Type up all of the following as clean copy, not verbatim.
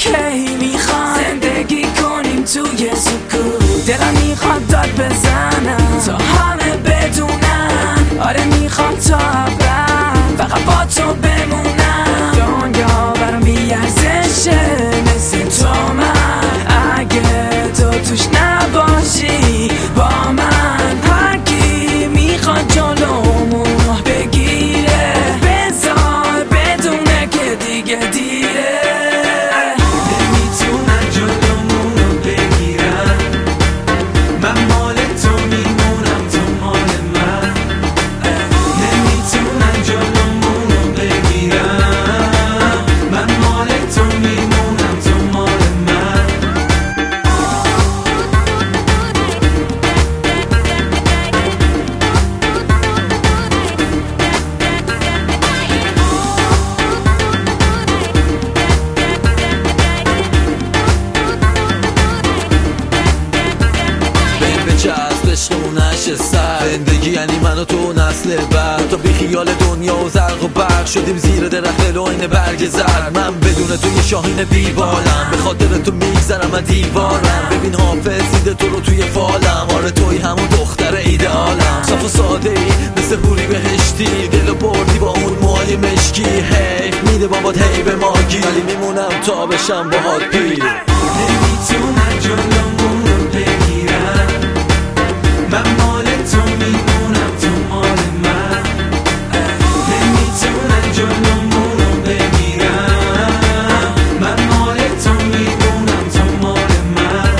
کی میخوام زندگی کنیم توی سکوت. دلم میخواد داد بزنم تا همه بدونم، آره میخوام تا ابد فقط با تو بمونم. دنیا برام بی‌ارزشه مثل تو من، اگه تو توش نباشی با من. هر کی میخواد جلومون راه بگیره بذار بدونه که دیگه دیره. نمیتونن جلومون رو بگیرن، من مال تو میمونم تو مال من. نمیتونن جلومون رو بگیرن، من مال تو میمونم تو مال من. بچسب عشقمون نشستن، زندگی یعنی من و تو نسل بعد. تا بی خیال دنیا و زرق و برق شدیم زیر درخت لوین برگ زرد. من بدون تو یه شاهین بیبالم، به خاطر تو میگذرم از دیوارم. ببین حافظ دیده تو رو توی فالم، آره توی همون دختر ایدئالم. صاف و ساده ای مثل حوری بهشتی، دلو بردی با اون موهای مشکی. حیف میده بابات هی به ماگی، ولی میمونم تا بشم باهات پیر. نمیتونن جلومون رو بگیرن، من مال تو میمونم تو مال من. نمیتونن جلومون رو بگیرن، من مال تو میمونم تو مال من.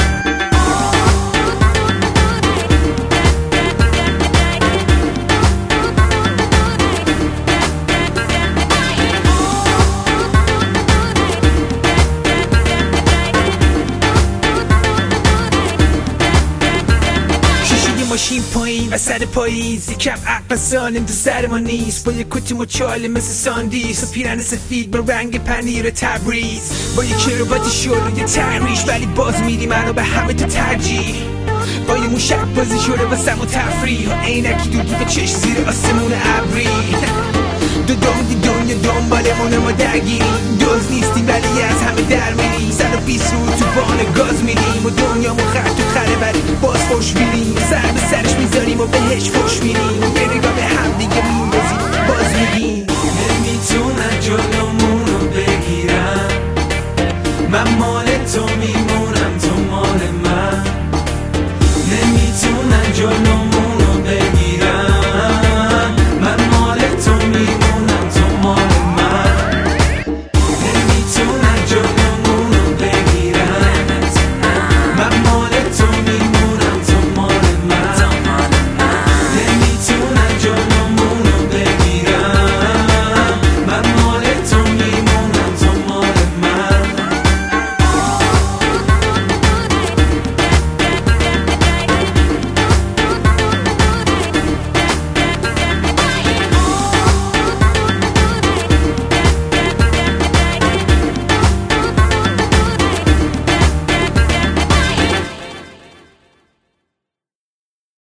ماشین پایین وسط پاییز، یکم عقل سالم تو سر ما نیست. با یه کتی مچاله مثل ساندیس و پیرن سفید با رنگ پنیر تبریز. با یه کروبات شل و یه تحریش، ولی باز میری منو به همه تو ترجیح. با یه موشک بازی شده واسم و تفریح و عینکی دو چشم زیر آسمون ابری. دی دنیا دنبالمونه ما درگیریم، دوز نیستیم ولی از همه در میریم. 120 رو تو بان گاز میریم و دنیا خرد تو خره ولی باز خوش میریم. سر به سرش میذاریم و بهش خوش میریم و به نگاه به هم دیگه میندازیم باز میگیم. نمیتونن جلومون رو بگیرن، من مال تو میمونم تو مال من. نمیتونن جلومون